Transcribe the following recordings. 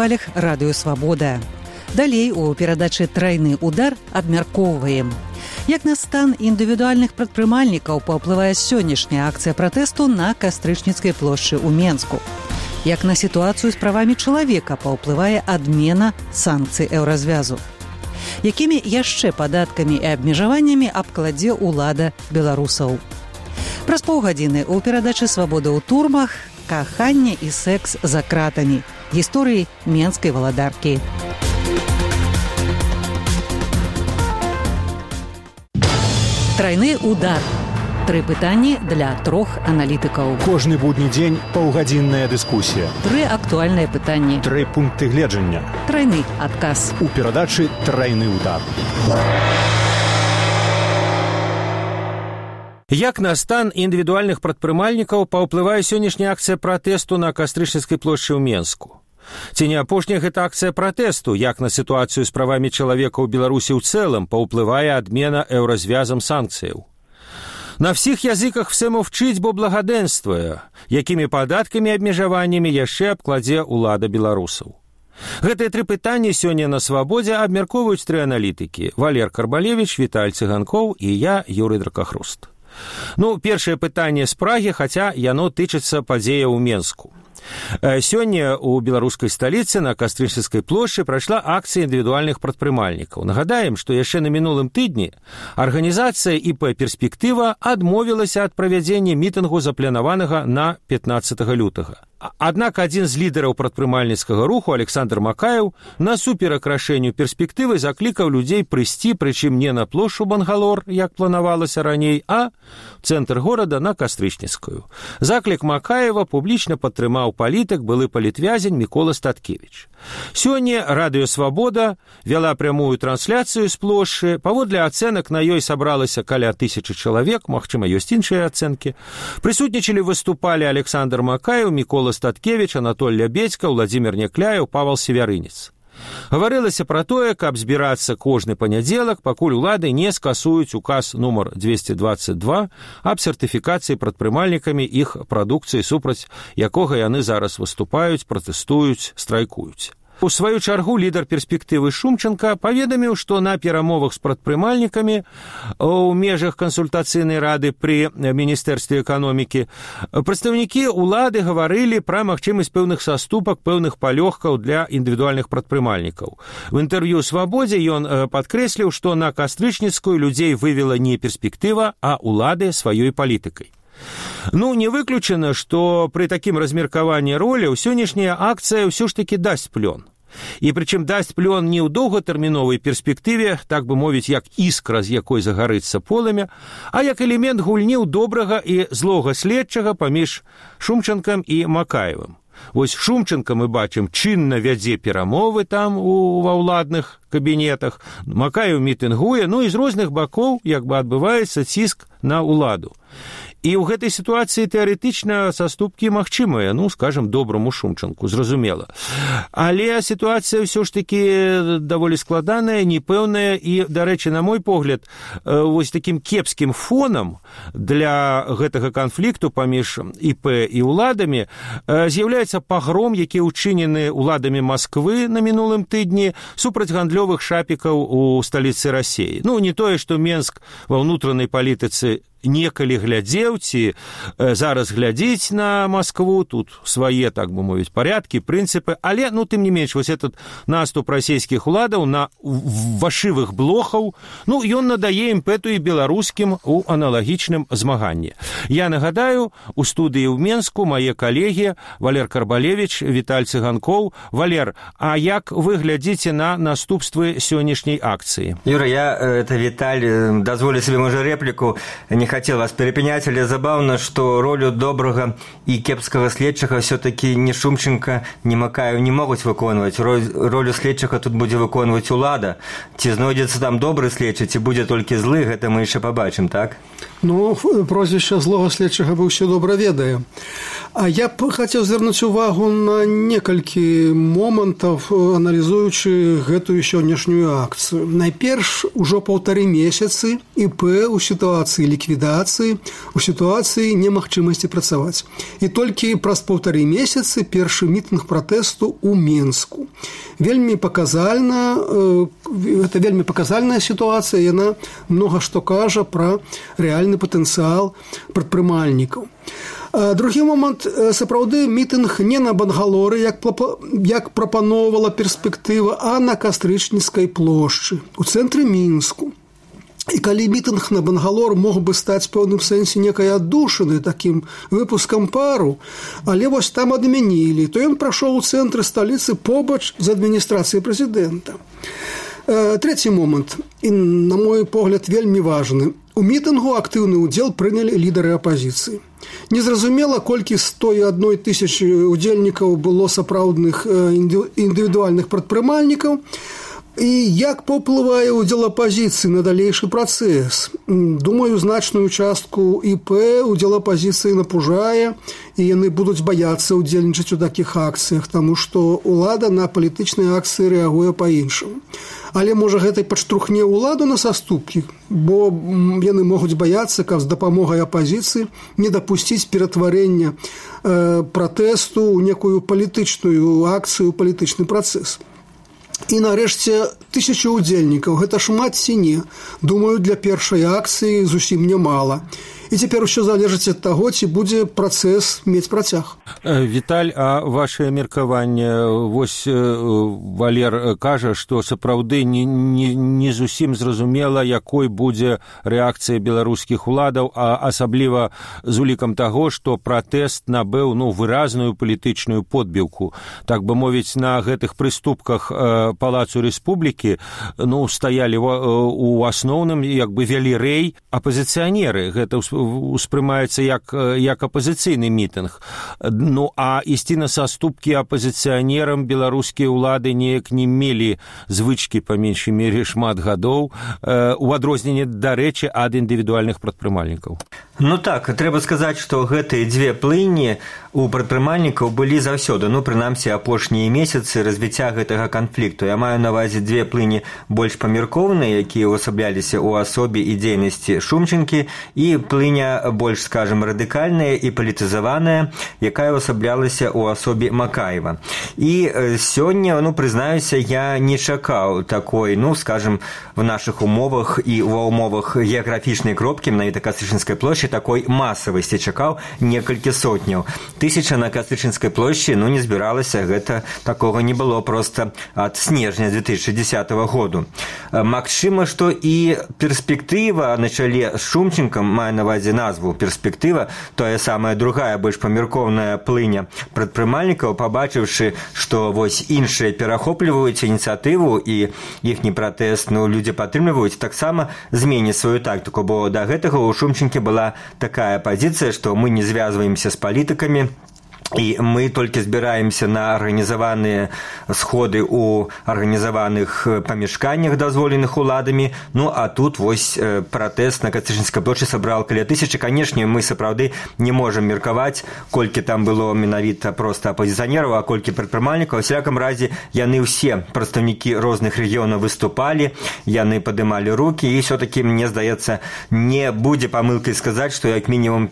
хвалях радыё «Свабода». Далей у перадачы «Трайны удар» абмяркоўваем. Як на стан індывідуальных прадпрымальнікаў паўплывае сённяшняя акцыя пратэсту на Кастрычніцкай плошчы ў Менску. Як на сітуацыю з правамі чалавека паўплывае адмена санкцый еўразвязу. Якімі яшчэ падаткамі і абмежаваннямі абкладзе ўлада беларусаў. Праз паўгадзіны ў перадачы «Свабода ў турмах» каханне і секс за кратамі. Гісторыі менскай валадаркі. Трайны удар. 3 пытанні для 3 аналітыкаў. Кожны будні дзень паўгадзінная дыскусія. 3 актуальныя пытанні. 3 пункты гледжання. Трайны адказ. У перадачы «Трайны удар». Як на стан індывідуальных прадпрымальнікаў паўплывае сённяшняя акцыя пратэсту на Кастрычніцкай плошчы ў Менску? Ці не апошняя гэта акцыя пратэсту, як на сітуацыю з правамі чалавека ў Беларусі ў цэлым паўплывае адмена еўразвязам санкцыяў? На всіх языках все мовчить, бо благоденствуе, якімі падаткамі і абмежаваннямі яшчэ абкладзе ўлада беларусаў. Гэтыя 3 пытанні сёння на «Свабодзе» абмяркоўваюць 3 аналітыкі: Валер Карбалевіч, Віталь Цыганкоў і я, Юрый Дракахруст. Першае пытанне з Прагі, хаця яно тычыцца падзеяў у Менску. Сёння ў беларускай сталіцы на Кастрычніцкай плошчы прайшла акцыя індывідуальных прадпрымальнікаў. Нагадаем, што яшчэ на мінулым тыдні арганізацыя ІП «Перспектыва» адмовілася ад правядзення мітынгу, запланаванага на 15 лютага. Аднак адзін з лідараў прадпрымальніцкага руху, Александр Макаеў, насуперак рашэнню «Перспектывы» заклікаў людзей прыйсці, прычым не на плошчу Бангалор, як планавалася раней, а цэнтр горада на Кастрычніцкую. Заклік Макаева публічна падтрымаў палітык, былы палітвязень Мікола Статкевіч. Сёння радыё «Свабода» вяла прямую трансляцыю з плошчы. Паводле ацэнак на ёй сабралася каля 1000 чалавек, магчыма, ёсць іншыя ацэнкі. Прысутнічалі, выступалі Александр Макаеў, Мікола Статкевіч, Анатоль Лябедзька, Владзімір Някляеў, Павал Севярынец. Гаварылася пра тое, каб збірацца кожны панядзелак, пакуль улады не скасуюць указ нумар 222 аб сертыфікацыі прадпрымальнікамі іх прадукцыі, супраць якога яны зараз выступаюць, пратэстуюць, страйкуюць. У сваю чаргу лідар «Перспектывы» Шумченка паведаміў, што на перамовах з прадпрымальнікамі ў межах кансультацыйнай рады пры Міністэрстве эканомікі прадстаўнікі ўлады гаварылі пра магчымасць пэўных саступак, пэўных палёгкаў для індывідуальных прадпрымальнікаў. В інтэрв'ю «Свабодзе» ён падкрэсліў, што на Кастрычніцкую людзей вывела не «Перспектыва», а ўлады сваёй палітыкай. Не выключана, што пры такім размеркаванні роляў сённяшняя акцыя ўсё ж такі дасць плён. І прычым дасць плён не ў доўгатэрміновай перспектыве, так бы мовіць, як іскра, з якой загарыцца полымя, а як элемент гульні ў добрага і злога следчага паміж Шумчанкам і Макаевым. Вось Шумченка, мы бачым, чынна вядзе перамовы там ва ўладных кабінетах, Макаеў мітынгуе, і з розных бакоў адбываецца ціск на ўладу. І ў гэтай сітуацыі тэарэтычна саступкі магчымыя, скажам, добраму Шумчанку, зразумела. Але сітуацыя ўсё ж такі даволі складаная, непэўная і, дарэчы, на мой погляд, вось такім кепскім фонам для гэтага канфлікту паміж ІП і ўладамі з'яўляецца пагром, які ўчынены ўладамі Масквы на мінулым тыдні супраць гандлёвых шапікаў у сталіцы Расіі. Не тое, што Менск ва ўнутранай палітыцы некалі глядзеў, ці зараз глядзіць на Маскву, тут свае, так бы мовіць, парядкі, прынцыпы, але, тым не менш, вось этот наступ расійскіх уладаў на вашывых блохаў, ён надае імпэту і беларускім у аналагічным змаганні. Я нагадаю, у студыі ў Менску мае калегі Валер Карбалевіч, Віталь Цыганкоў. Валер, а як вы глядзіце на наступствы сённяшняй акцыі? Юра, это Віталь, дазволю себе, можа, реплику, не хотел вас перепенять, але забавно, что роль доброго и кепского следчага все-таки ни Шумченко, ни Макаев не могут выконывать. Роль следчага тут будет выконывать улада. Ці знойдется там добрый следчы, ці будет только злы, это мы еще побачим, так? Прозвище злого следчага мы все добра ведаем. А я б хотел звярнуць увагу на некалькі момантаў, аналізуючы гэтую сённяшнюю акцыю. Найперш, ужо 1,5 месяцы ІП у сітуацыі ліквідацыі ліквідацыі у сітуацыі немагчымасці працаваць. І толькі праз 1,5 месяцы першы мітынг пратэсту ў Менску. Вельмі паказальна, гэта вельмі паказальная сітуацыя, яна многа што кажа пра рэальны патэнцыял прадпрымальнікаў. Другі момант, сапраўды мітынг не на Бангалоры, як прапаноўвала перспектыва, а на Кастрычніцкай плошчы, у цэнтры Мінску. І калі мітынг на Бангалор мог бы стаць пэўным сэнсе некай аддушаны такім выпускам пару, але вось там адмянілі, то ён прайшоў у цэнтры сталіцы побач з адміністрацыяй прэзідэнта. Трэці момант, і, на мой погляд, вельмі важны. У мітынгу актыўны ўдзел прынялі лідары апазіцыі. Незразумела, колькі 101 тысячы удзельнікаў было сапраўдных індывідуальных прадпрымальнікаў, і як паўплывае ўдзел апазіцыі на далейшы працэс. Думаю, значную частку ІП ўдзел апазіцыі напужае, і яны будуць баяцца ўдзельнічаць у такіх акцыях, таму што ўлада на палітычныя акцыі рэагуе па-іншаму. Але, можа, гэта падштурхне ўладу на саступкі, бо яны могуць баяцца, каб з дапамогай апазіцыі не дапусціць ператварэння пратэсту ў некую палітычную акцыю, палітычны працэс. І, нарэшце, 1000 удзельнікаў. Гэта шмат ці не. Думаю, для першай акцыі зусім нямала. І цяпер усё залежыць ад таго, ці будзе працэс мець працяг. Віталь, а вашае меркаванне, вось Валер кажа, што сапраўды не зусім зразумела, якой будзе рэакцыя беларускіх уладаў, а асабліва з улікам таго, што пратэст набыў выразную палітычную подбіўку. Так бы мовіць, на гэтых прыступках Палацу Рэспублікі стаялі у асноўным, як бы вялі рэй апазіцыянеры. Гэта успрымаецца як апазіцыйны мітынг. А ісці на саступкі апазіцыянерам беларускія ўлады неяк не мелі звычкі, па меншай мере, шмат гадоў, у адрозненне, дарэчы, ад індывідуальных прадпрымальнікаў. Так, трэба сказаць, што гэтыя дзве плыні у прадпрымальнікаў былі заўсёды, прынамсі, апошнія месяцы развіцця гэтага канфлікту. Я маю на ўвазе дзве плыні больш памяркоўныя, якія ўвасабляліся ў асобе і дзейнасці Шумчынкі, і плыня больш, скажам, радыкальная і палітызаваная, якая ўвасаблялася ў асобе Макаева. І сёння, прызнаюся, я не чакаў такой, скажам, в нашых умовах і ва умовах геаграфічнай кропкі, менавіта Кастрычніцкай плошчы, такой масавасці чакаў некалькі сотняў. 1000 на Кастрычніцкай плошчы, не збіралася, гэта такога не было проста ад снежня 2010 году. Магчыма, што і перспектыва на чале з Шумчынкам, мае на ўвазе назву перспектыва, тая самая другая, больш памяркоўная плыня прадпрымальнікаў, пабачыўшы, што вось іншыя перахопліваюць ініцыятыву і іхні пратэст, людзі падтрымліваюць, таксама зменіць сваю тактыку, бо да гэтага ў Шумчынкі была такая пазіцыя, што мы не звязваемся з палітыкамі, і мы толькі збіраемся на арганізаваныя сходы ў арганізаваных памяшканнях, дазволеных уладамі. А тут вось пратэст на Кастрычніцкай плошчы сабраў каля 1000. Канешне, мы сапраўды не можам меркаваць, колькі там было менавіта проста апазіцыянераў, а колькі прадпрымальнікаў. У всякім разе, яны ўсе прадстаўнікі розных рэгіёнаў выступалі, яны падымалі рукі, і ўсё-такі, мне здаецца, не будзе памылкай сказаць, што як мінімум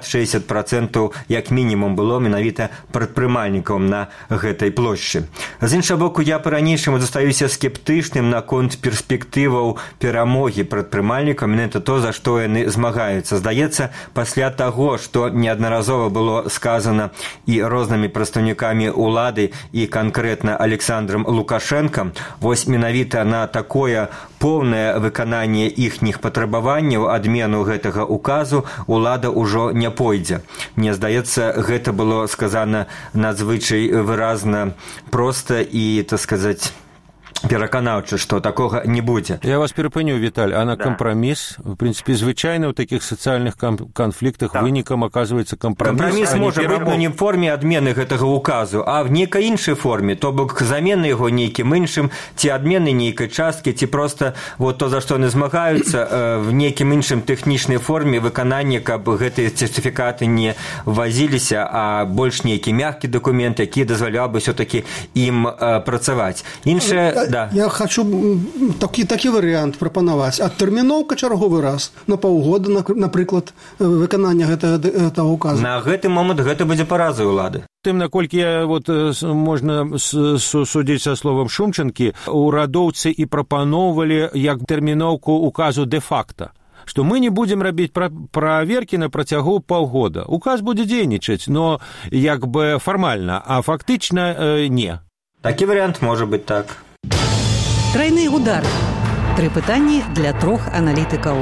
50-60% як мінімум было менавіта прадпрымальнікаў на гэтай плошчы. З іншага боку, я па-ранейшаму застаюся скептычным наконт перспектываў перамогі прадпрымальнікаў, менавіта то, за што яны змагаюцца. Здаецца, пасля таго, што неаднаразова было сказана і рознымі прадстаўнікамі ўлады, і канкрэтна Александром Лукашэнкам, вось менавіта на такое поўнае выкананне іхніх патрабаванняў, адмену гэтага указу, улада ўжо не пойдзе. Мне здаецца, гэта было сказана надзвычай выразна, проста і, так сказаць, пераканаўча, што такога не будзе. Я вас перапыню, Віталь, а на кампраміс, в прынцыпе, звычайна ў такіх сацыяльных канфліктах вынікам аказваецца кампраміс. Кампраміс можа быць не ў форме адмены гэтага указу, а в нейкай іншай форме, то бок замены яго нейкім іншым, ці адмены нейкай часткі, ці проста то, за што яны змагаюцца, в нейкім іншым тэхнічнай форме выканання, каб гэтыя сертыфікаты не ввазіліся, а больш нейкі мяккі дакумент, які дазваляў бы ўсё-такі ім працаваць. Іншая Я хочу такі варыянт прапанаваць. Адтэрміноўка чарговы раз на паўгода, напрыклад, выканання гэтага указу. На гэты момант гэта будзе паразай улады. Тым, наколькі можна судзіць са словам Шумчанкі, урадоўцы і прапаноўвалі як тэрміноўку указу де-факта, што мы не будзем рабіць праверкі на працягу паўгода. Указ будзе дзейнічаць, но як бы фармальна, а фактычна не. Такі варыянт можа быць так. Трайны удар. 3 пытанні для 3 аналітыкаў.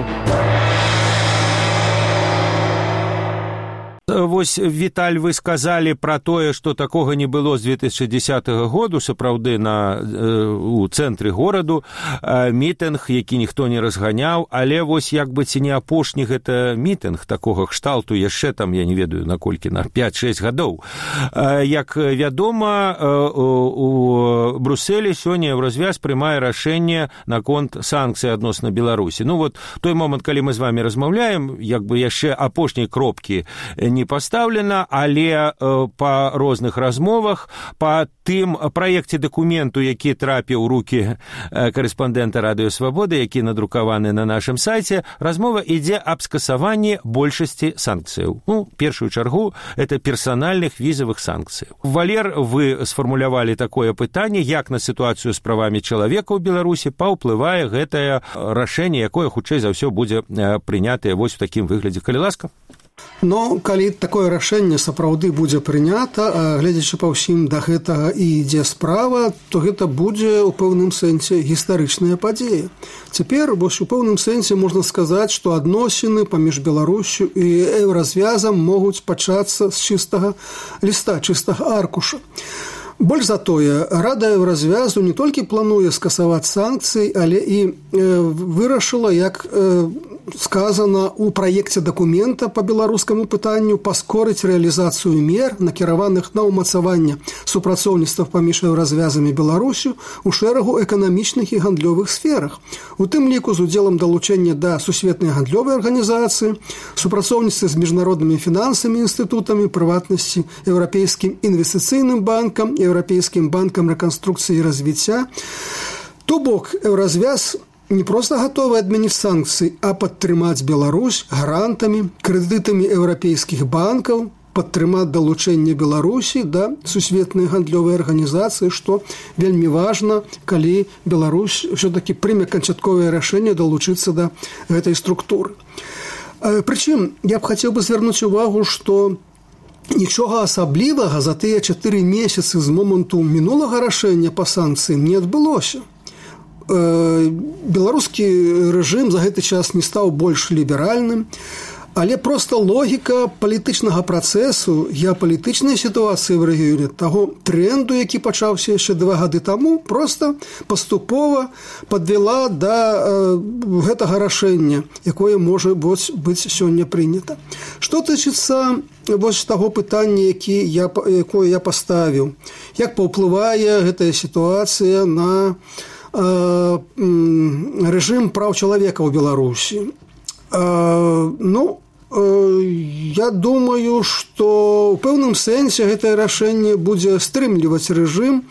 Вось, Віталь, вы сказалі пра тое, што такога не было з 2010 году, сапраўды у цэнтры гораду, мітынг, які ніхто не разганяў, але вось як бы ці не апошні гэта мітынг такога кшталту яшчэ там, я не ведаю, наколькі, на 5-6 гадоў. Як вядома, у Брусэлі сёння Еўразвяз прымае рашэнне наконт санкцый адносна Беларусі. Ну вот, той момант, калі мы з вами размаўляем, як бы яшчэ апошняй кропкі не пастаўлена, але па розных размовах, па тым праекце дакументу, які трапіў у рукі карэспандэнта Радыё Свабода, які надрукаваны на нашым сайце, размова ідзе аб скасаванні большасці санкцыяў. Ну, першую чаргу, это персанальных візавых санкцыяў. Валер, вы сфармулявалі такое пытанне, як на сітуацыю з правамі чалавека ў Беларусі паўплывае гэтае рашэнне, якое, хутчэй за ўсё, будзе прынятае вось у такім выглядзе. Калі ласка? Но калі такое рашэнне сапраўды будзе прынята, гледзячы па ўсім да гэтага і ідзе справа, то гэта будзе ў пэўным сэнсе гістарычная падзея. Цяпер вось у пэўным сэнсе можна сказаць, што адносіны паміж Беларусю і Еўразвязам могуць пачацца з чыстага ліста, чыстага аркуша. Больш за тое, Рада Еўразвязу не толькі плануе скасаваць санкцыі, але і вырашыла, як сказано у праекце дакумента па беларускаму пытанню, паскорыць рэалізацыю мер, накіраваных на ўмацаванне супрацоўніцтва паміж Еўразвязам і Беларусю у шэрагу эканамічных і гандлёвых сферах, у тым ліку з удзелам далучэння да сусветнай гандлёвай арганізацыі, супрацоўніцтва з міжнароднымі фінансамі інстытутамі, прыватнасці Еўрапейскім інвестыцыйным банкам, Еўрапейскім банкам рэканструкцыі і развіцця. То бок, Еўразвяз не проста гатовы адмяніць санкцыі, а падтрымаць Беларусь грантамі, крэдытамі еўрапейскіх банкаў, падтрымаць далучэнне Беларусі да сусветнай гандлёвай арганізацыі, што вельмі важна, калі Беларусь ўсё-такі прыме канчатковае рашэнне далучыцца да гэтай структуры. Прычым, я б хацеў бы звярнуць увагу, што нічога асаблівага за тыя 4 месяцы з моманту мінулага рашэння па санкцыям не адбылося. Беларускі рэжым за гэты час не стаў больш ліберальным, але проста логіка палітычнага працэсу, геапалітычнай сітуацыі ў рэгіёне, таго тренду, які пачаўся яшчэ 2 гады таму, проста паступова падвяла да гэтага рашэння, якое можа быць сёння прынята. Што тычыцца вось таго пытання, якое я паставіў, як паўплывае гэтая сітуацыя на рэжым праў чалавека ў Беларусі. Я думаю, што ў пэўным сэнсе гэтае рашэнне будзе стрымліваць рэжым.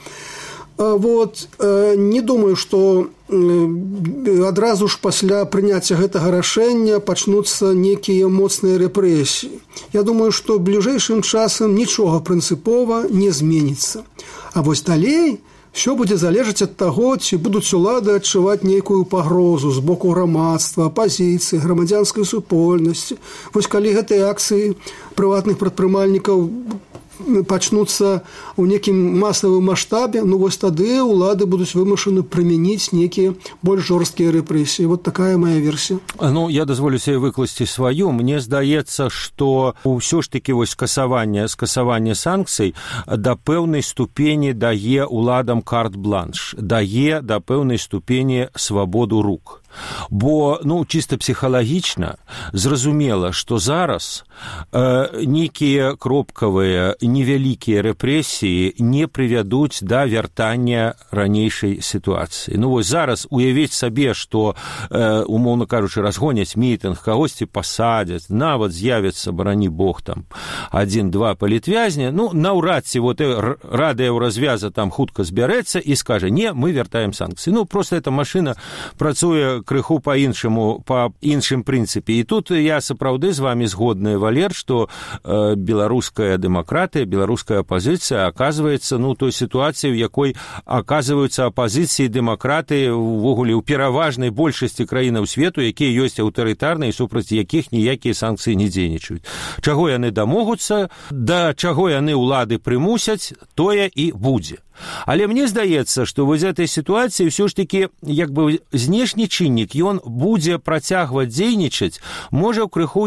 Не думаю, што адразу ж пасля прыняцця гэтага рашэння пачнуцца нейкія моцныя рэпрэсіі. Я думаю, што бліжэйшым часам нічога прынцыпова не зменіцца. А вось далей все будзе залежаць ад таго, ці будуць улады адчуваць нейкую пагрозу з боку грамадства, апазіцыі, грамадзянскай супольнасці. Вось калі гэтыя акцыі прыватных прадпрымальнікаў пачнуцца ў некім масавым маштабе, вось тады улады будуць вымушаны прымяніць нейкія больш жорсткія рэпрэсіі. Вот такая моя версія. Я дазволю себе выкласці сваю. Мне здаецца, што ўсё ж такі вось скасаванне санкцый да пэўнай ступені дае уладам карт-бланш, дае да пэўнай ступені свабоду рук. Бо, чыста псіхалагічна зразумела, што зараз нейкія кропкавыя невялікія рэпрэсіі не прывядуць да вяртання ранейшай сітуацыі. Вось зараз уявіць сабе, што, умоўна кажучы, разгоняць мітынг, кагосьці пасадзяць, нават з'явіцца, барані Бог, там, 1-2 палітвязня, наўрад ці Рада Еўразвяза там хутка збярэцца і скажа, не, мы вяртаем санкцыі. Проста эта машына працуе крыху па іншым прынцыпе. І тут я сапраўды з вами згодны, Валер, што беларуская дэмакратыя, беларуская апазіцыя аказваецца, той сітуацыі, у якой аказваюцца апазіцыі дэмакратыі увогуле ў пераважнай большасці краінаў свету, якія ёсць аўтарытарныя і супраць якіх ніякія санкцыі не дзейнічаюць. Чаго яны дамогуцца, да чаго яны ўлады прымусяць, тое і будзе. Але мне здаецца, што вось этой сітуацыі ўсё ж такі знешні чыннік, ён будзе працягваць дзейнічаць, можа ў крыху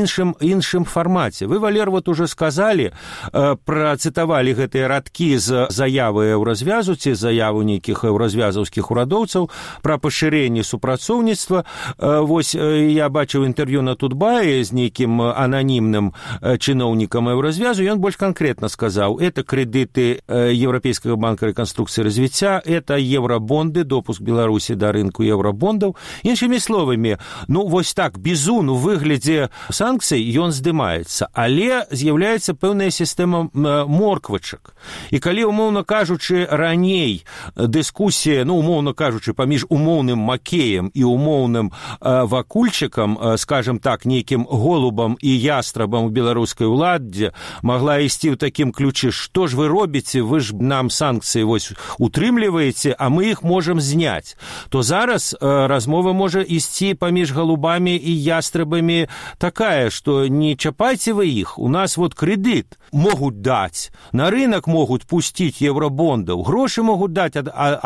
іншым фармаце. Вы, Валер, уже сказалі, працытавалі гэтыя радкі з заявы Еўразвязу ці заяву нейкіх еўразвязаўскіх урадоўцаў пра пашырэнне супрацоўніцтва. Вось я бачыў інтэрв'ю на Тутбае з нейкім ананімным чыноўнікам Еўразвязу, ён больш канкрэтна сказаў, это крэдыты Еўрапейскага банка реконструкции и развития, это евробонды, допуск Беларуси до рынку евробондов. Іншымі словамі, вось так, бізун у выглядзе санкцый, ён здымаецца, але з'яўляецца пэўная сістэма морквачак. І калі, умоўна кажучы, раней дыскусія, умоўна кажучы, паміж умоўным Макеем і умоўным вакульчыкам, скажем так, нейкім голубам і ястрабам у беларускай уладзе могла ісці ў такім ключы, што ж вы робіце, вы ж нам санкцыі вось утрымліваеце, а мы іх можам зняць, то зараз размова можа ісці паміж голубамі і ястрабамі такая, што не чапайце вы іх, у нас вот крэдыт могуць даць, на рынок могуць пусціць евробондаў, грошы могуць даць ад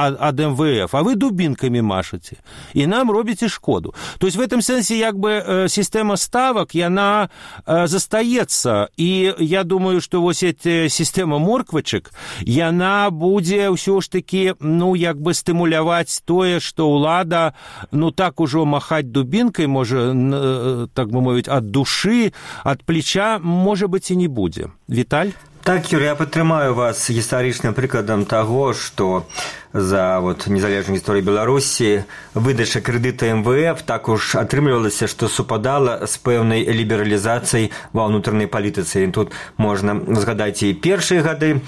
МВФ, а вы дубінкамі машаце, і нам робіце шкоду. То есть в этом сэнсе сістэма ставак, яна застаецца, і я думаю, што вось эта сістэма морквачак, яна будзе ўсё ж такі, стымуляваць тое, што ўлада, так ужо махаць дубінкай, можа, так бы мовіць, ад душы, ад плеча, можа быць, і не будзе. Віталь? Так, Юрий, я падтрымаю вас гістарычным прыкладам таго, што за незалежную гісторыю Беларусі выдача крэдыта МВФ так уж атрымлівалася, што супадала з пэўнай лібералізацыяй ва ўнутранай палітыцы. Тут можна згадаць і першыя гады,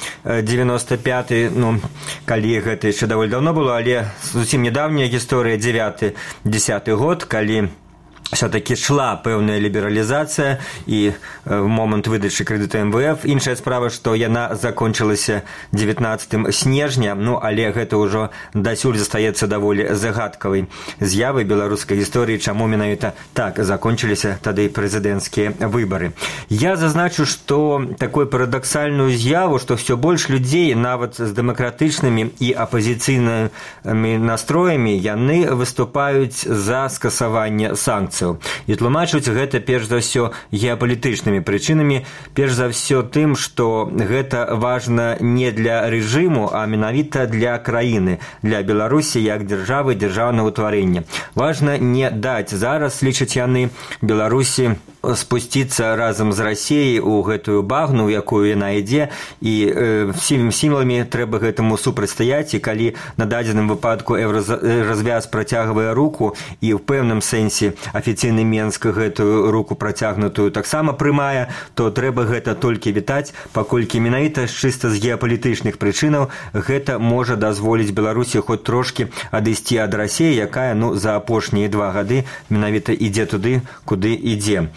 95-й, калі гэта яшчэ даволі даўно было, але зусім нядаўняя гісторыя, 9-10 год, калі все-таки шла пэўная лібералізацыя і в момант выдачы крэдыта МВФ. Іншая справа, што яна закончылася 19 снежня, але гэта ўжо дасюль застаецца даволі загадкавай з'явай беларускай гісторыі, чаму менавіта так закончыліся тады прэзідэнцкія выбары. Я зазначу, што такой парадаксальную з'яву, што ўсё больш людзей, нават з дэмакратычнымі і апазіцыйнымі настроямі, яны выступаюць за скасаванне санкцый. І тлумачуць гэта перш за ўсё геапалітычнымі прычынамі, перш за ўсё тым, што гэта важна не для рэжыму, а менавіта для краіны, для Беларусі як дзяржавы, дзяржаўнага ўтварэння. Важна не даць зараз, лічаць яны, Беларусі спусціцца разам з Расіяй у гэтую багну, у якую яна ідзе, і всімі сімаламі трэба гэтаму супрацьстаяць, і калі на дадзеным выпадку Еўразвяз працягвае руку, і ў пэўным сэнсе афіцыйны Менск гэтую руку працягнутую таксама прымае, то трэба гэта толькі вітаць, паколькі менавіта чыста з геапалітычных прычынаў гэта можа дазволіць Беларусі хоць трошкі адысці ад Расіі, якая за апошнія 2 гады менавіта ідзе туды, куды ідзе.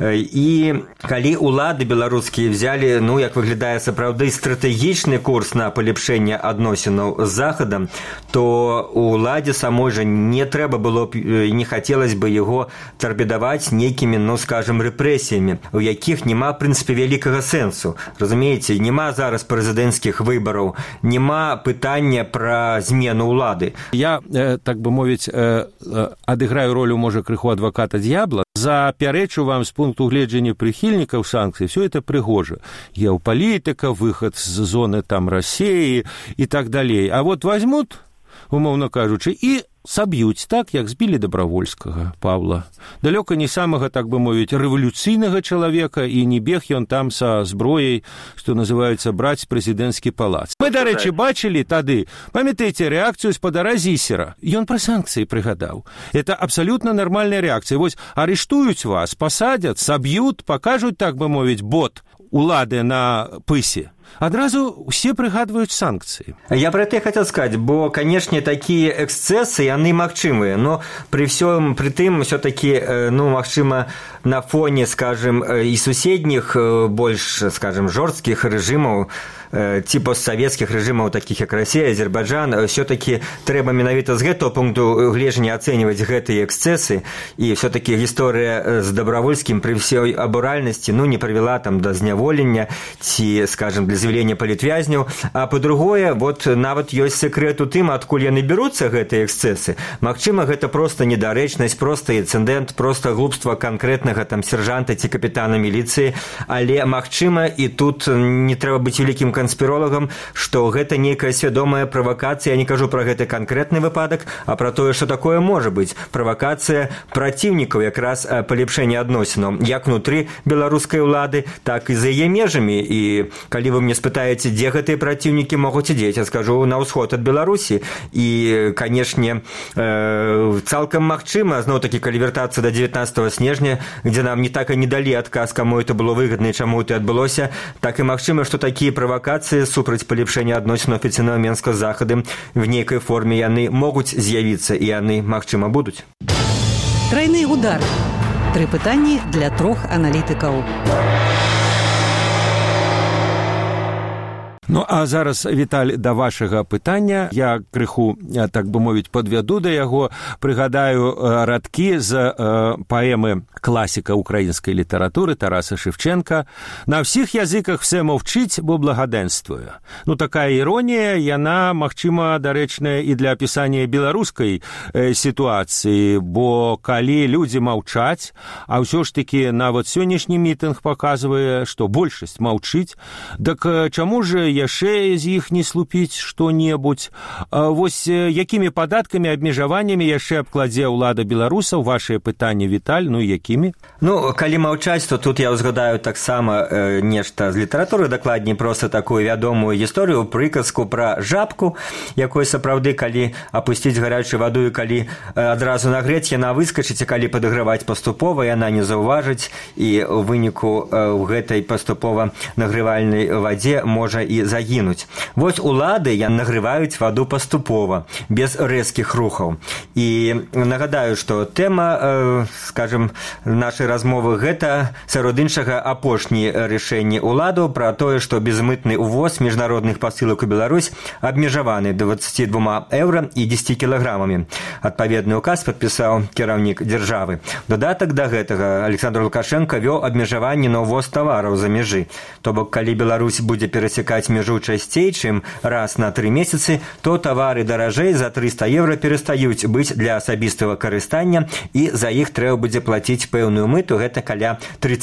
І калі ўлады беларускія взялі, як выглядае сапраўды стратэгічны курс на палепшэнне адносінаў з Захадам, то уладзе самой жа не трэба было б, не хацелось бы яго тарпедаваць нейкімі, скажем, рэпрэсіямі, у якіх няма, в прынцыпе, вялікага сэнсу. Разумееце, няма зараз прэзідэнцкіх выбараў, няма пытання пра змену ўлады. Я, так бы мовіць, адыграю ролю, можа, крыху адваката д'ябла. Запярэчу вам з пункту гледжання прыхільнікаў санкцый, все это прыгожа. Геапалітыка, выхад з зоны там Расіі і так далей. А вот возьмут умоўна кажучы, і саб'юць так, як збілі Дабравольскага Павла. Далёка не самага, так бы мовіць, рэвалюцыйнага чалавека, і не бег ён там са зброяй, што называецца браць прэзідэнцкі палац. Мы, дарэчы, бачылі тады, памятаеце, рэакцыю спадара Зісера. Ён пра санкцыі прыгадаў. Это абсалютна нармальная рэакцыя. Вось арыштуюць вас, пасадзяць, саб'ют, пакажуць, так бы мовіць, бот улады на пысе. Адразу все прыгадваюць санкцыі. Я про это хотел сказать, бо, конечно, такие эксцессы, яны магчымыя, но при тым все-таки, магчыма, на фоне, скажем, и суседних, больш, скажем, жорсткіх рэжымаў, ці постсавецкіх рэжымаў, такіх як Расія, Азербайджан, все-таки трэба менавіта з гэтага пункту гледжання ацэньваць гэтыя эксцессы, і все-таки гісторыя з Дабравольскім при всей абуральнасці, не прывяла там да зняволення, ці, скажем, для з'яўлення палітвязняў, а па-другое, нават ёсць сэкрэт у тым, адкуль яны бяруцца гэтыя эксцессы. Магчыма, гэта проста недарэчнасць, проста інцыдэнт, проста глупства канкрэтнага там сержанта ці капітана міліцыі, але магчыма, і тут не трэба быць вялікім канспіролагам, што гэта нейкая свядомая правакацыя. Я не кажу пра гэты канкрэтны выпадак, а пра тое, што такое можа быць. Правакацыя праціўнікаў якраз палепшэння адносінаў, як внутры беларускай улады, так і за яе межамі. І калі вы мне спытаеце, дзе гэтыя праціўнікі могуць ідзець, я скажу, на ўсход ад Беларусі. І, канешне, цалкам магчыма, зноў-такі, калі вяртацца да 19 снежня, дзе нам не так і не далі адказ, каму это было выгадна і чаму это адбылося, так і магчыма, што такія правакацыі супраць палепшэння адносінаў афіцыйнага Менска з захадам в нейкай форме яны могуць з'явіцца, і яны, магчыма, будуць. Трайны удар. 3 пытанні для 3 аналітыкаў. А зараз, Віталь, да вашага пытання. Я крыху, так бы мовіць, падвяду да яго. Прыгадаю радкі з паэмы класіка украінскай літаратуры Тараса Шевченка. На ўсіх языках все мовчыць, бо благадэнствуе. Такая іронія, яна, магчыма, дарэчная і для апісання беларускай сітуацыі, бо калі людзі маўчаць, а ўсё ж такі нават сённяшні мітынг паказвае, што большасць маўчыць, дык чаму ж яшчэ з іх не слупіць што-небудзь? Вось якімі падаткамі, абмежаваннямі яшчэ абкладзе ўлада беларусаў? Вашыя пытанні, Віталь, якімі? Калі маўчаць, то тут я ўзгадаю таксама нешта з літаратуры, дакладней проста такую вядомую гісторыю, прыказку пра жабку, якой сапраўды, калі апусціць гарячую ваду і калі адразу нагрэць, яна выскачыць, і калі падаграваць паступова, яна не заўважыць, і ў выніку ў гэтай паступова нагревальнай вадзе можа і загінуць. Вось улады нагреваюць ваду паступова, без рэзкіх рухаў. І нагадаю, што тэма, скажем, нашай размовы гэта, сярод іншага, апошні рашэнні уладаў пра тое, што безмытны увоз міжнародных пасылак у Беларусь абмежаваны 22 еўра і 10 кілаграмамі. Адпаведны указ падпісаў кіраўнік дзяржавы. Дадатак да гэтага Александр Лукашенко вёў абмежаванне на ўвоз тавараў за мяжы. То бок, калі Беларусь будзе перасякаць мяжу часцей, чым раз на 3 месяцы, то тавары даражэй за 300 еўра перастаюць быць для асабістага карыстання, і за іх трэба будзе плаціць пэўную мыту, гэта каля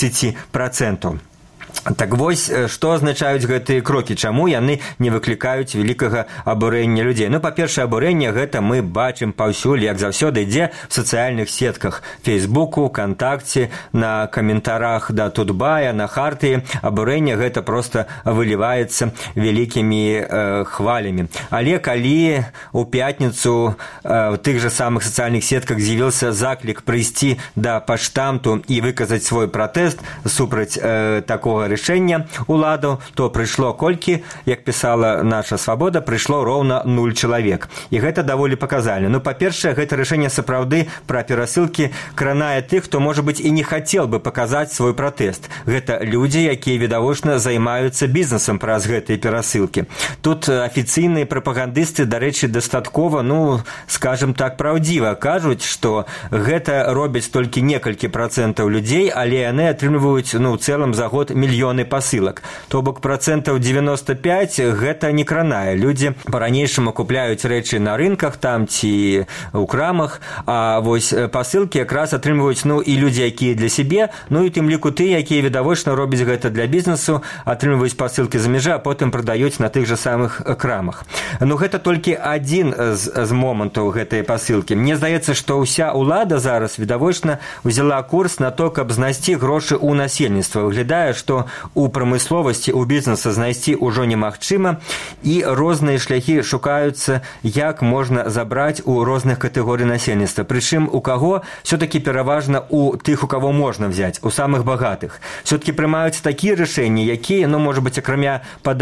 30%. Так вось, што азначаюць гэтыя крокі, чаму яны не выклікаюць вялікага абурэння людзей? Па-першае, абурэнне гэта мы бачым паўсюль, як заўсёды ідзе в сацыяльных сетках, Фейсбуку, ВКонтакце, на каментарах да Тутбая, на Хартыі. Абурэнне гэта проста выліваецца вялікімі хвалямі. Але калі у пятніцу в тых жа самых сацыяльных сетках з'явіўся заклік прыйсці да паштамту і выказаць свой пратэст супраць такога рашэння уладаў, то прыйшло колькі, як пісала наша Свабода, прыйшло роўна 0 чалавек. І гэта даволі паказальна. Па-першае, гэта рашэнне сапраўды пра перасылкі кранае тых, хто, можа быць, і не хацеў бы паказаць свой пратэст. Гэта людзі, якія відавочна займаюцца бізнесам праз гэтыя перасылкі. Тут афіцыйныя прапагандысты, дарэчы, дастаткова, скажем так, праўдзіва кажуць, што гэта робяць толькі некалькі працэнтаў людзей, але яны атрымліваюць, у цэлым за год мільёны мільёны пасылак. То бок 95% гэта не кранае. Людзі па-ранейшаму купляюць рэчы на рынках там ці ў крамах, а вось пасылкі якраз атрымліваюць і людзі, якія для сябе, і тым ліку ты, якія відавочна робяць гэта для бізнесу, атрымліваюць пасылкі за мяжы, а потым прадаюць на тых жа самых крамах. Гэта толькі адзін з момантаў гэтай пасылкі. Мне здаецца, што ўся ўлада зараз відавочна взяла курс на то, каб знайсці грошы ў насельніцтва. Выглядае, што ў прамысловасці, ў бізнеса знайсці ўжо немагчыма, і розныя шляхі шукаюцца, як можна забраць у розных катэгорый насельніцтва. Прычым у каго все-таки пераважна у тых, у кого можна взять, у самых богатых. Все-таки прымаюцца такія рашэнні, якія, можа быць, акрамя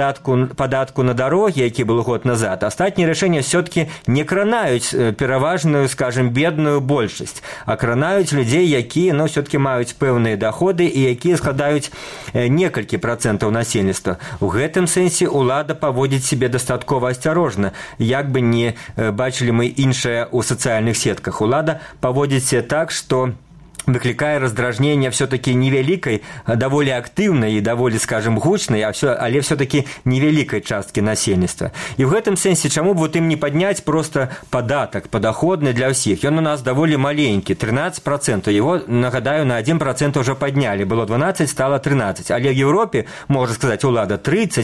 падатку на дарогі, які был год назад, астатнія рашэнні все-таки не кранаюць пераважную, скажем, бедную большасць, а кранаюць людзей, якія, все-таки маюць пэўныя доходы і якія складаюць некалькі процентаў насельніцтва. У гэтым сэнсе улада паводзіць себе дастаткова асцярожна, як бы не бачылі мы іншае ў сацыяльных сетках. Улада паводзіць себе так, што выклікае раздражнение все-таки невялікай, даволі актыўнай і даволі, скажем, гучнай, але все-таки невялікай часткі насельніцтва. І в гэтым сэнсе, чаму б ім не падняць просто падатак, падаходны для ўсіх? Ён у нас даволі маленькі, 13%. Его, нагадаю, на 1% уже паднялі. Было 12, стало 13. Але в Европе, можна сказаць, улада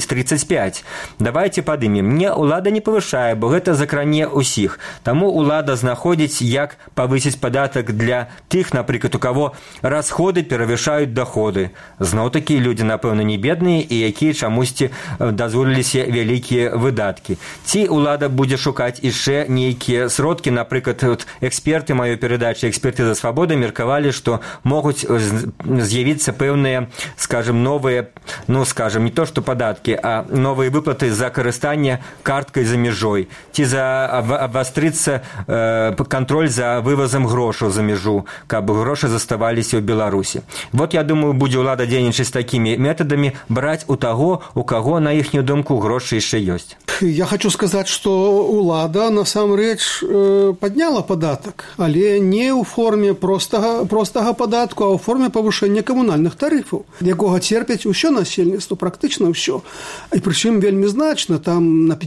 30-35. Давайте падымем. Не, улада не павышае, бо гэта закране ўсіх. Таму улада знаходзіць, як павысіць падатак для тых, напрыклад, у кого расходы перавышаюць доходы. Зноў-такі людзі, напэўна, не бедныя і якія чамусьці дазволіліся вялікія выдаткі. Ці ўлада будзе шукаць яшчэ нейкія сродкі, напрыклад, эксперты маёй перадачы «Эксперты за свабоду» меркавалі, што могуць з'явіцца пэўныя, скажем, новыя, скажем, не то што падаткі, а новыя выплаты за карыстанне карткай за мяжой, ці абвастрыцца кантроль за вывазам грошаў за мяжу, каб грошы заставаліся ў Беларусі. Вот, я думаю, будзе ўлада дзейнічаць такімі метадамі, браць у таго, у каго, на іхнюю думку, грошы яшчэ ёсць. Я хочу сказаць, што ўлада насамрэч падняла падатак, але не ў форме простага падатку, а ў форме павышэння камунальных тарыфаў, якога церпяць усё насельніцтва, практычна ўсё. І прычым вельмі значна, там на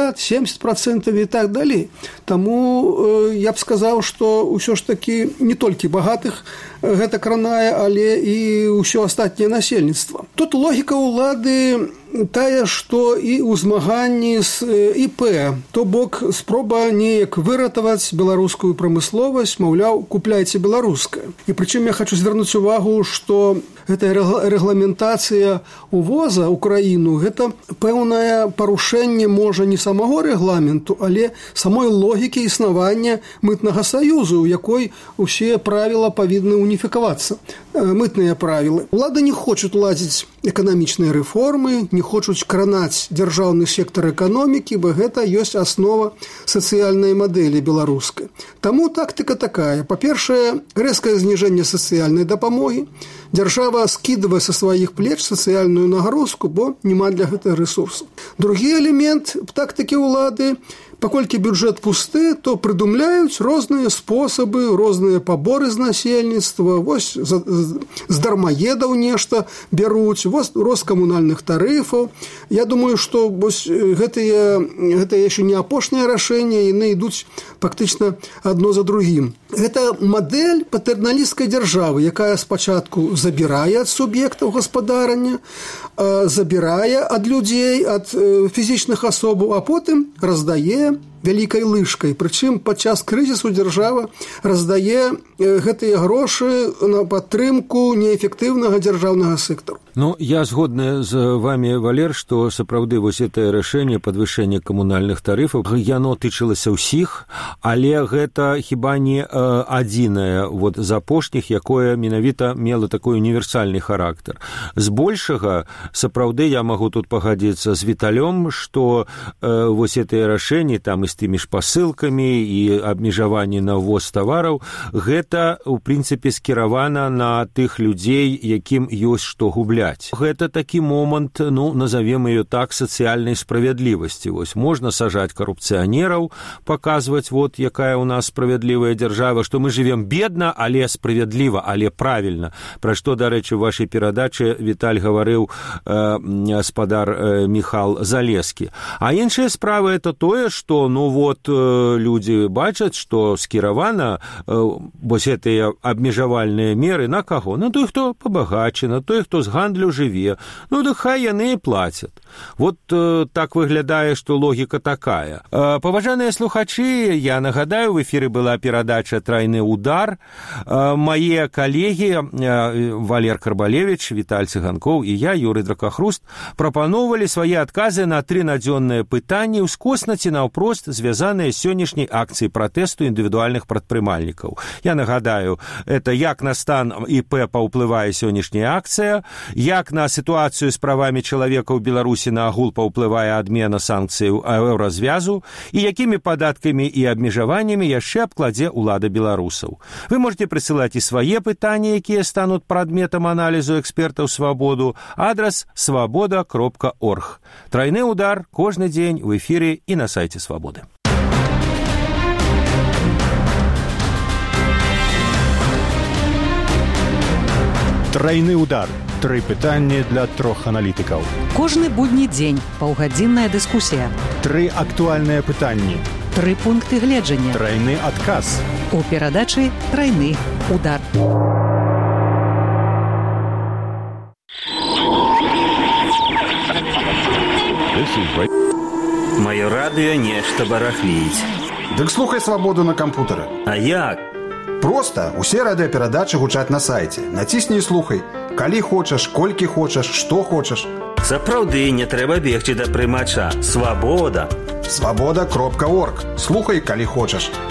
50-70% і так далей. Таму я б сказаў, што ўсё ж такі не толькі багатых гэта кранае, але і ўсё астатняе насельніцтва. Тут логіка ўлады тая, што і ў змаганні з ІП, то бок спроба неяк выратаваць беларускую прамысловасць, маўляў, купляйце беларускае. І прычым я хочу звярнуць увагу, што гэтая рэгламентацыя увоза ў краіну, гэта пэўнае парушэнне, можа, не самого рэгламенту, але самой логікі існавання мытнага саюзу, у якой усе правіла павінны уніфікавацца. Мытныя правілы. Улада не хочуць ладзіць эканамічныя рэформы, не хочуць кранаць дзяржаўны сектар эканомікі, бо гэта ёсць аснова сацыяльнай мадэлі беларускай. Таму тактыка такая. Па-першае, рэзкае зніжэнне сацыяльнай дапамогі. Дзяржава скідвае са сваіх плеч сацыяльную нагрузку, бо няма для гэтага рэсурсу. Другі элемент тактыкі ўлады, паколькі бюджэт пусты, то прыдумляюць розныя спосабы, розныя паборы з насельніцтва, вось з дармаедаў нешта бяруць, вось рост камунальных тарыфаў. Я думаю, што гэта яшчэ не апошняе рашэнне, яны ідуць фактычна адно за другім. Гэта мадэль патэрналісцкай дзяржавы, якая спачатку забірае ад суб'ектаў гаспадарання, забірае ад людзей, ад фізічных асобаў, а потым раздае вялікай лыжкай. Прычым падчас крызісу дзяржава раздае гэтыя грошы на падтрымку неэфектыўнага дзяржаўнага сектару. Я згодны з вами, Валер, што сапраўды вось гэтае рашэнне падвышэння камунальных тарыфаў, яно тычылася ўсіх, але гэта хіба не адзінае з апошніх, якое менавіта мела такой універсальны характар. Збольшага, сапраўды, я магу тут пагадзіцца з Віталём, што вось гэтыя рашэнні там і з тымі ж пасылкамі і абмежаванні на ввоз тавараў, гэта, у прынцыпе, скіравана на тых людзей, якім ёсць што губляць. Гэта такі момант, назовем ее так, сацыяльнай справядлівасці. Вось, можна сажаць карупцыянераў, паказваць, вот, якая у нас справядлівая дзяржава, што мы живем бедна, але справядліва, але правільна. Пра што, дарэчы, у вашай перадачы Віталь гаварыў спадар Міхал Залескі. А іншая справа это тое, што, людзі бачаць, што скіравана вось гэтыя абмежавальныя меры на каго? На той, хто пабагачы, на той, хто з гандлю жыве. Хай яны і плацяць. Вот так выглядае, што логіка такая. Паважаныя слухачы, я нагадаю, в эфіры была перадача «Трайны удар». Мае калегі Валер Карбалевич, Віталь Цыганкоў і я, Юрый Дракахруст, прапаноўвалі свае адказы на 3 надзённыя пытанні ускосна ці наўпрост звязаныя з сённяшняй акцыяй пратэсту індывідуальных прадпрымальнікаў. Я нагадаю, это як на стан ІП паўплывае сённяшняя акцыя, як на сітуацыю з правамі чалавека ў Беларусі на агул паўплывае адмена санкцыяў еўразвязу і якімі падаткамі і абмежаваннямі яшчэ абкладзе ўлада беларусаў. Вы можете прысылаць і свае пытанні, якія стануць прадметам аналізу экспертаў «Свабоду». Адрес svoboda.org. Трайны удар кожны дзень у эфіры і на сайце «Свабоды». Трайны удар. 3 пытанні для 3 аналітыкаў. Кожны будні дзень паўгадзінная дыскусія. 3 актуальныя пытанні. 3 пункты гледжання. Трайны адказ. У перадачы «Трайны удар». Маё радыё нешта барахліць. Дык слухай «Свабоду» на кампутары. А як? Проста усе радыёперадачы гучаць на сайце. Націсні і слухай. Калі хочаш, колькі хочаш, што хочаш. Сапраўды не трэба бегчы да прымача. «Свабода». Свабода.орг. Слухай, калі хочаш.